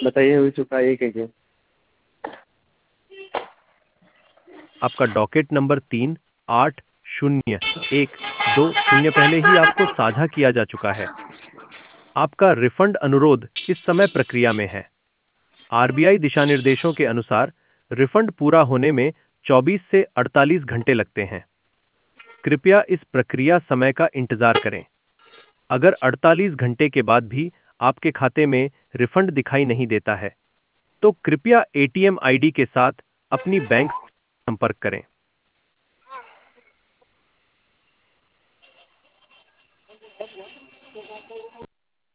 बताइए, हो चुका है एक एक। आपका डॉकेट नंबर 380120 पहले ही आपको साझा किया जा चुका है। आपका रिफंड अनुरोध इस समय प्रक्रिया में है। आरबीआई दिशा निर्देशों के अनुसार रिफंड पूरा होने में 24 से 48 घंटे लगते हैं। कृपया इस प्रक्रिया समय का इंतजार करें। अगर 48 घंटे के बाद भी आपके खाते में रिफंड दिखाई नहीं देता है, तो कृपया एटीएम आईडी के साथ अपनी बैंक से संपर्क करें।